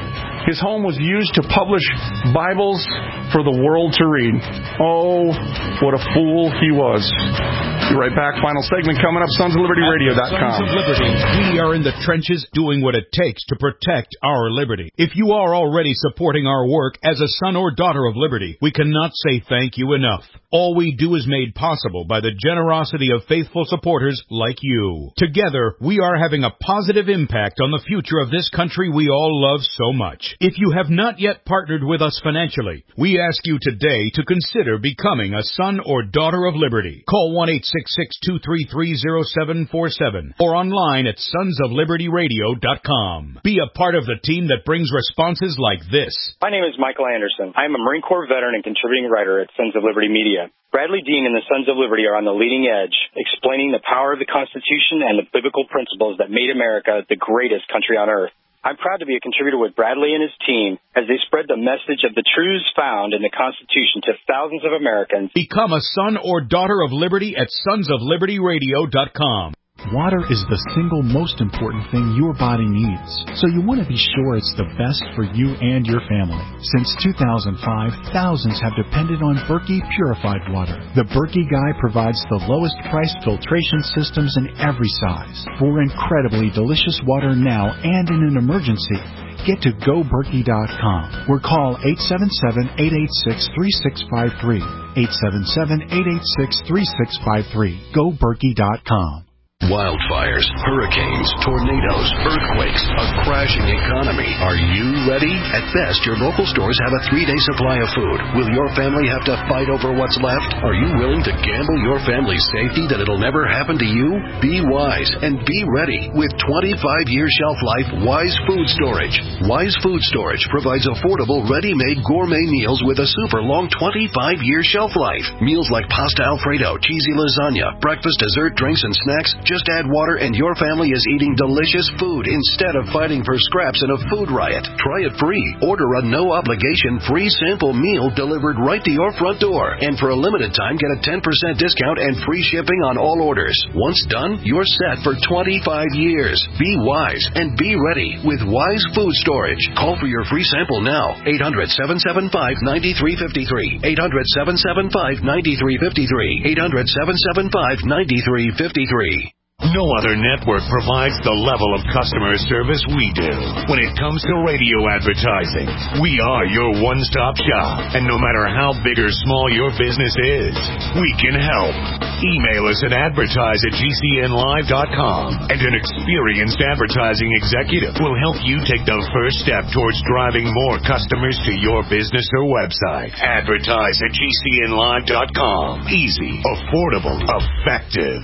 His home was used to publish Bibles for the world to read. Oh, what a fool he was. Be right back. Final segment coming up, sons of liberty radio dot com. Sons of Liberty, we are in the trenches doing what it takes to protect our liberty. If you are already supporting our work as a son or daughter of liberty, we cannot say thank you enough. All we do is made possible by the generosity of faithful supporters like you. Together, we are having a positive impact on the future of this country we all love so much. If you have not yet partnered with us financially, we ask you today to consider becoming a son or daughter of liberty. Call one eight six six, two three three, zero seven four seven or online at sons of liberty radio dot com. Be a part of the team that brings responses like this. My name is Michael Anderson. I am a Marine Corps veteran and contributing writer at Sons of Liberty Media. Bradley Dean and the Sons of Liberty are on the leading edge, explaining the power of the Constitution and the biblical principles that made America the greatest country on earth. I'm proud to be a contributor with Bradley and his team as they spread the message of the truths found in the Constitution to thousands of Americans. Become a son or daughter of liberty at sons of liberty radio dot com. Water is the single most important thing your body needs, so you want to be sure it's the best for you and your family. Since two thousand five, thousands have depended on Berkey purified water. The Berkey Guy provides the lowest priced filtration systems in every size. For incredibly delicious water now and in an emergency, get to go berkey dot com or call eight seven seven, eight eight six, three six five three. eight seven seven, eight eight six, three six five three. go berkey dot com. Wildfires, hurricanes, tornadoes, earthquakes, a crashing economy. Are you ready? At best, your local stores have a three-day supply of food. Will your family have to fight over what's left? Are you willing to gamble your family's safety that it'll never happen to you? Be wise and be ready with twenty-five year shelf life Wise Food Storage. Wise Food Storage provides affordable, ready-made gourmet meals with a super long twenty-five year shelf life. Meals like pasta Alfredo, cheesy lasagna, breakfast, dessert, drinks, and snacks. Just add water and your family is eating delicious food instead of fighting for scraps in a food riot. Try it free. Order a no-obligation free sample meal delivered right to your front door. And for a limited time, get a ten percent discount and free shipping on all orders. Once done, you're set for twenty-five years. Be wise and be ready with Wise Food Storage. Call for your free sample now. eight hundred, seven seven five, nine three five three. eight hundred, seven seven five, nine three five three. eight hundred, seven seven five, nine three five three. No other network provides the level of customer service we do. When it comes to radio advertising, we are your one-stop shop. And no matter how big or small your business is, we can help. Email us at advertise at G C N live dot com, and an experienced advertising executive will help you take the first step towards driving more customers to your business or website. Advertise at G C N live dot com. Easy, affordable, effective.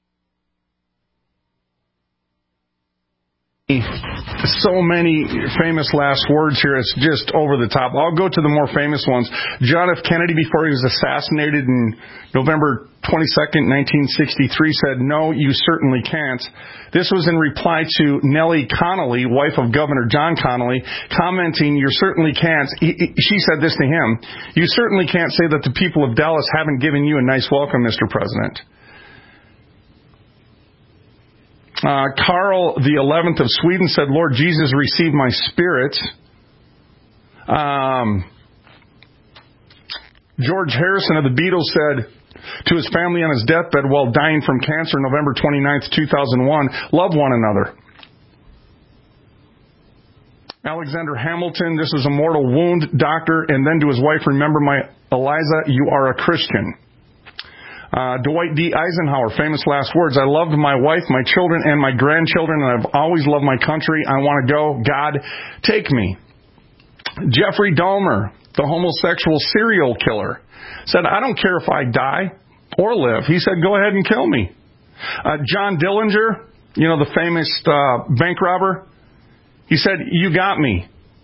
So many famous last words here, it's just over the top. I'll go to the more famous ones. John F. Kennedy, before he was assassinated in November twenty-second, nineteen sixty-three, said, "No, you certainly can't." This was in reply to Nellie Connolly, wife of Governor John Connolly, commenting, "You certainly can't." He, she said this to him, "You certainly can't say that the people of Dallas haven't given you a nice welcome, Mister President." Uh, Carl the eleventh of Sweden said, "Lord Jesus, receive my spirit." Um, George Harrison of the Beatles said to his family on his deathbed while dying from cancer November twenty-ninth, two thousand one, "Love one another." Alexander Hamilton, "This is a mortal wound, doctor," and then to his wife, "Remember my Eliza, you are a Christian." Uh, Dwight D. Eisenhower, famous last words, "I loved my wife, my children, and my grandchildren, and I've always loved my country. I want to go. God, take me." Jeffrey Dahmer, the homosexual serial killer, said, "I don't care if I die or live." He said, "Go ahead and kill me." Uh, John Dillinger, you know, the famous uh, bank robber, he said, "You got me."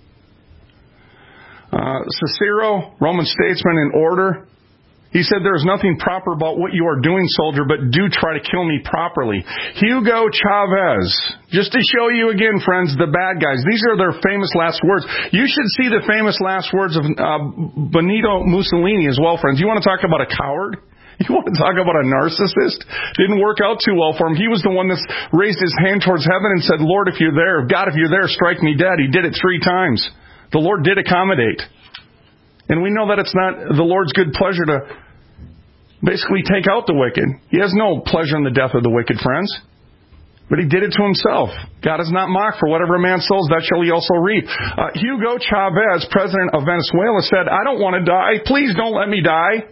Uh, Cicero, Roman statesman in order, he said, "There is nothing proper about what you are doing, soldier, but do try to kill me properly." Hugo Chavez, just to show you again, friends, the bad guys. These are their famous last words. You should see the famous last words of uh, Benito Mussolini as well, friends. You want to talk about a coward? You want to talk about a narcissist? Didn't work out too well for him. He was the one that raised his hand towards heaven and said, "Lord, if you're there, God, if you're there, strike me dead." He did it three times. The Lord did accommodate. And we know that it's not the Lord's good pleasure to basically take out the wicked. He has no pleasure in the death of the wicked, friends. But he did it to himself. God is not mocked, for whatever a man sows, that shall he also reap. Uh, Hugo Chavez, president of Venezuela, said, I don't want to die. Please don't let me die.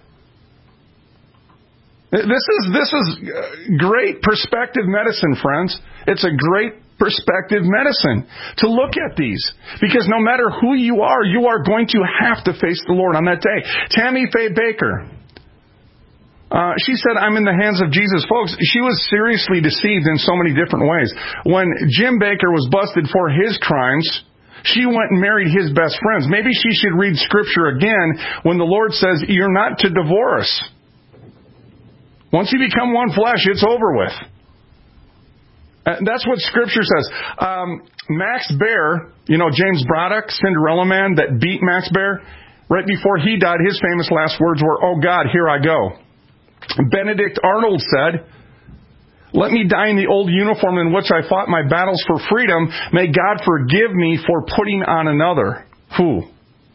This is, this is great perspective medicine, friends. It's a great perspective medicine to look at these. Because no matter who you are, you are going to have to face the Lord on that day. Tammy Faye Baker, uh, she said, I'm in the hands of Jesus. Folks, she was seriously deceived in so many different ways. When Jim Baker was busted for his crimes, she went and married his best friends. Maybe she should read Scripture again when the Lord says, you're not to divorce. Once you become one flesh, it's over with. And that's what Scripture says. Um, Max Baer, you know, James Braddock, Cinderella man that beat Max Baer, right before he died, his famous last words were, oh God, here I go. Benedict Arnold said, let me die in the old uniform in which I fought my battles for freedom. May God forgive me for putting on another. Who?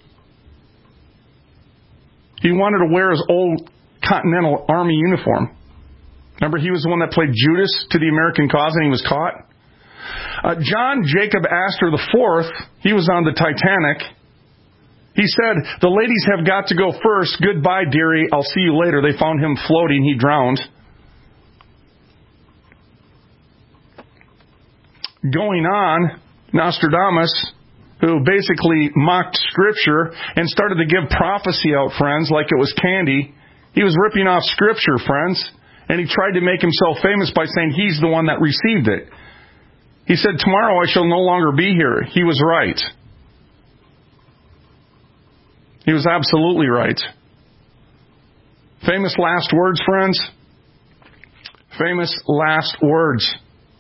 He wanted to wear his old Continental Army uniform. Remember, he was the one that played Judas to the American cause and he was caught? Uh, John Jacob Astor the fourth, he was on the Titanic. He said, the ladies have got to go first. Goodbye, dearie. I'll see you later. They found him floating. He drowned. Going on, Nostradamus, who basically mocked Scripture and started to give prophecy out, friends, like it was candy. He was ripping off Scripture, friends, and he tried to make himself famous by saying he's the one that received it. He said, tomorrow I shall no longer be here. He was right. He was absolutely right. Famous last words, friends. Famous last words.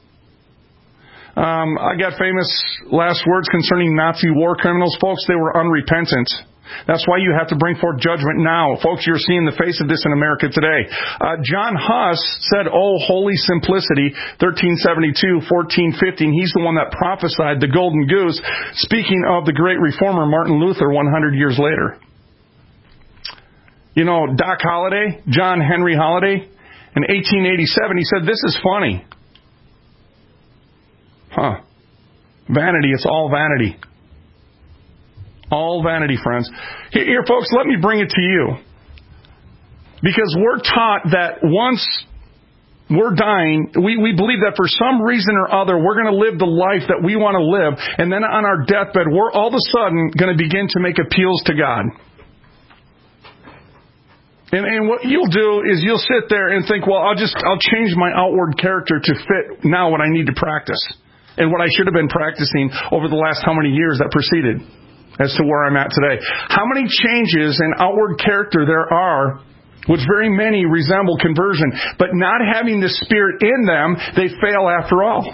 Um, I got famous last words concerning Nazi war criminals. Folks, they were unrepentant. That's why you have to bring forth judgment now. Folks, you're seeing the face of this in America today. Uh, John Huss said, oh, holy simplicity, thirteen seventy-two, fourteen fifteen. He's the one that prophesied the golden goose, speaking of the great reformer Martin Luther one hundred years later. You know, Doc Holliday, John Henry Holliday, in eighteen eighty-seven, he said, this is funny. Huh. Vanity, it's all vanity. All vanity, friends. Here, here, folks, let me bring it to you. Because we're taught that once we're dying, we, we believe that for some reason or other, we're going to live the life that we want to live. And then on our deathbed, we're all of a sudden going to begin to make appeals to God. And, and what you'll do is you'll sit there and think, well, I'll just, I'll change my outward character to fit now what I need to practice. And what I should have been practicing over the last how many years that preceded as to where I'm at today. How many changes in outward character there are, which very many resemble conversion, but not having the Spirit in them, they fail after all.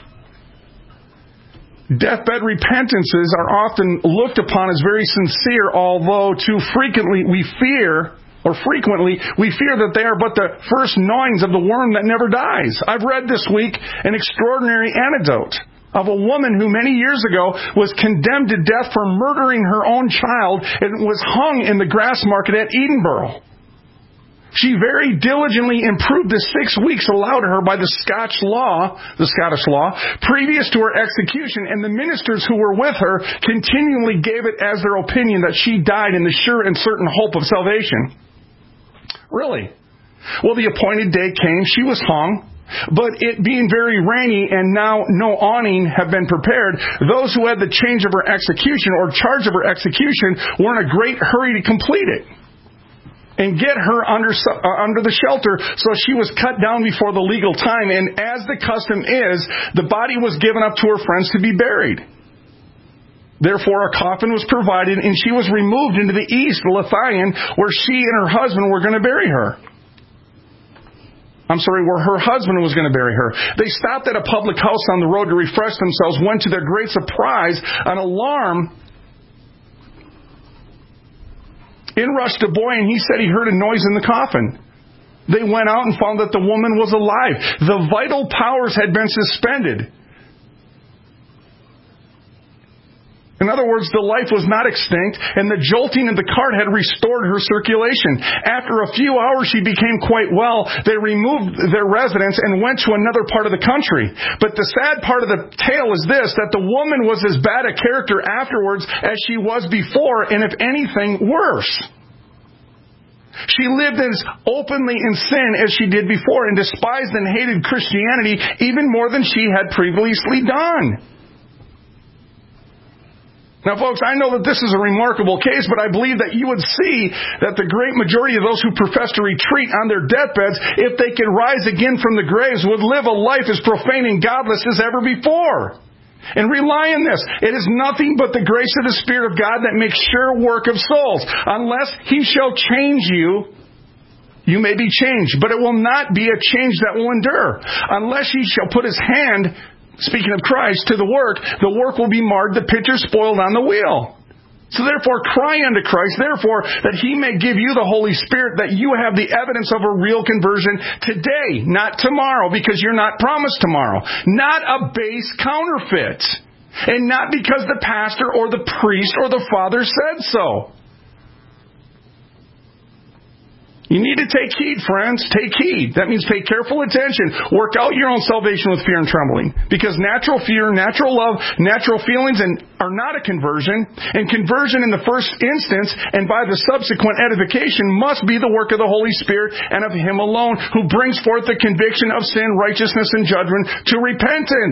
Deathbed repentances are often looked upon as very sincere, although too frequently we fear, or frequently we fear that they are but the first gnawings of the worm that never dies. I've read this week an extraordinary anecdote of a woman who many years ago was condemned to death for murdering her own child and was hung in the grass market at Edinburgh. She very diligently improved the six weeks allowed her by the Scotch law, the Scottish law, previous to her execution, and the ministers who were with her continually gave it as their opinion that she died in the sure and certain hope of salvation. Really? Well, the appointed day came. She was hung. But it being very rainy and now no awning have been prepared, those who had the change of her execution or charge of her execution were in a great hurry to complete it and get her under uh, under the shelter. So she was cut down before the legal time. And as the custom is, the body was given up to her friends to be buried. Therefore, a coffin was provided, and she was removed into the east, Lothian, where she and her husband were going to bury her. I'm sorry, where her husband was going to bury her. They stopped at a public house on the road to refresh themselves, when to their great surprise, an alarm. In rushed a boy, and he said he heard a noise in the coffin. They went out and found that the woman was alive. The vital powers had been suspended. In other words, the life was not extinct, and the jolting in the cart had restored her circulation. After a few hours, she became quite well. They removed their residence and went to another part of the country. But the sad part of the tale is this, that the woman was as bad a character afterwards as she was before, and if anything, worse. She lived as openly in sin as she did before, and despised and hated Christianity even more than she had previously done. Now, folks, I know that this is a remarkable case, but I believe that you would see that the great majority of those who profess to retreat on their deathbeds, if they could rise again from the graves, would live a life as profane and godless as ever before. And rely on this. It is nothing but the grace of the Spirit of God that makes sure work of souls. Unless He shall change you, you may be changed. But it will not be a change that will endure. Unless He shall put His hand, speaking of Christ, to the work, the work will be marred, the pitcher spoiled on the wheel. So therefore, cry unto Christ, therefore, that He may give you the Holy Spirit, that you have the evidence of a real conversion today, not tomorrow, because you're not promised tomorrow. Not a base counterfeit. And not because the pastor or the priest or the father said so. You need to take heed, friends. Take heed. That means pay careful attention. Work out your own salvation with fear and trembling. Because natural fear, natural love, natural feelings and are not a conversion. And conversion in the first instance and by the subsequent edification must be the work of the Holy Spirit and of Him alone, who brings forth the conviction of sin, righteousness, and judgment to repentance.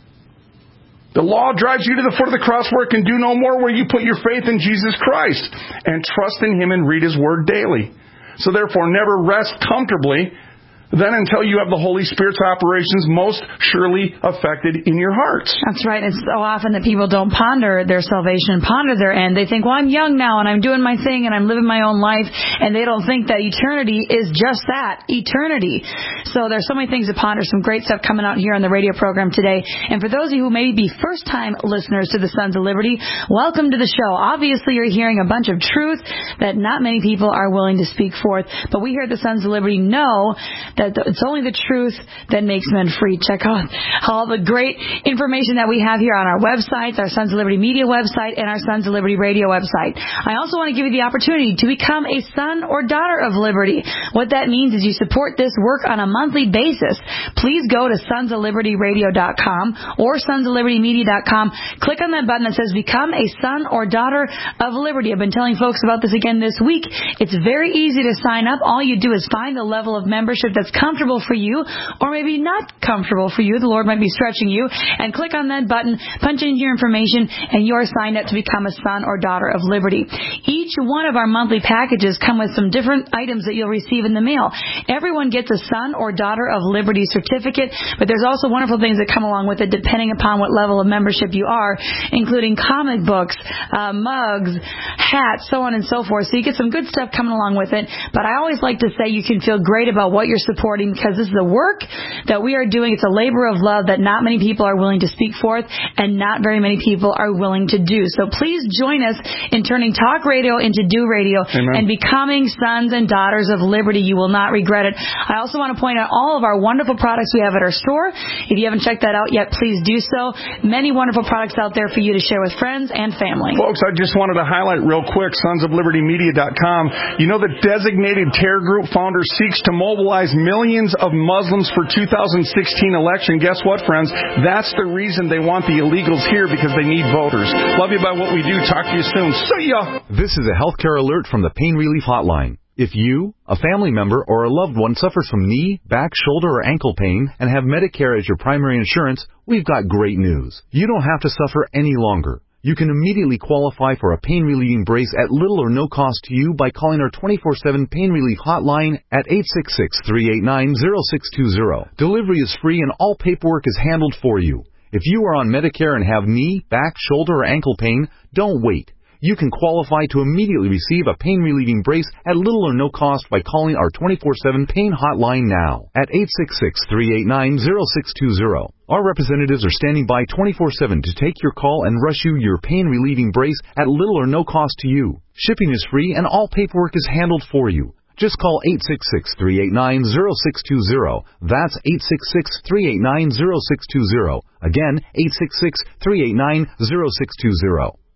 The law drives you to the foot of the cross where it can do no more, where you put your faith in Jesus Christ and trust in Him and read His Word daily. So therefore, never rest comfortably then until you have the Holy Spirit's operations most surely affected in your hearts. That's right. It's so often that people don't ponder their salvation, ponder their end. They think, well, I'm young now and I'm doing my thing and I'm living my own life. And they don't think that eternity is just that, eternity. So there's so many things to ponder. Some great stuff coming out here on the radio program today. And for those of you who may be first-time listeners to the Sons of Liberty, welcome to the show. Obviously, you're hearing a bunch of truth that not many people are willing to speak forth. But we here at the Sons of Liberty know that it's only the truth that makes men free. Check out all the great information that we have here on our websites, our Sons of Liberty Media website, and our Sons of Liberty Radio website. I also want to give you the opportunity to become a son or daughter of liberty. What that means is you support this work on a monthly basis. Please go to sons of liberty radio dot com or sons of liberty media dot com. Click on that button that says Become a Son or Daughter of Liberty. I've been telling folks about this again this week. It's very easy to sign up. All you do is find the level of membership that's comfortable for you, or maybe not comfortable for you. The Lord might be stretching you. And click on that button, punch in your information, and you're signed up to become a son or daughter of liberty. Each one of our monthly packages come with some different items that you'll receive in the mail. Everyone gets a son or daughter of liberty certificate, but there's also wonderful things that come along with it depending upon what level of membership you are, including comic books, uh, mugs, hats, so on and so forth. So you get some good stuff coming along with it. But I always like to say you can feel great about what you're supporting, because this is the work that we are doing. It's a labor of love that not many people are willing to speak forth, and not very many people are willing to do. So please join us in turning talk radio into do radio. Amen. And becoming sons and daughters of liberty. You will not regret it. I also want to point out all of our wonderful products we have at our store. If you haven't checked that out yet, please do so. Many wonderful products out there for you to share with friends and family. Folks, I just wanted to highlight real quick sons of liberty media dot com. You know, the designated terror group founder seeks to mobilize millions of Muslims for two thousand sixteen election. Guess what, friends? That's the reason they want the illegals here, because they need voters. Love you by what we do. Talk to you soon. See ya! This is a healthcare alert from the Pain Relief Hotline. If you, a family member, or a loved one suffers from knee, back, shoulder, or ankle pain and have Medicare as your primary insurance, we've got great news. You don't have to suffer any longer. You can immediately qualify for a pain-relieving brace at little or no cost to you by calling our twenty-four seven Pain Relief Hotline at eight six six, three eight nine, zero six two zero. Delivery is free and all paperwork is handled for you. If you are on Medicare and have knee, back, shoulder, or ankle pain, don't wait. You can qualify to immediately receive a pain-relieving brace at little or no cost by calling our twenty-four seven Pain Hotline now at eight six six, three eight nine, zero six two zero. Our representatives are standing by twenty-four seven to take your call and rush you your pain-relieving brace at little or no cost to you. Shipping is free and all paperwork is handled for you. Just call eight six six, three eight nine, zero six two zero. That's eight six six, three eight nine, zero six two zero. Again, eight six six, three eight nine, zero six two zero.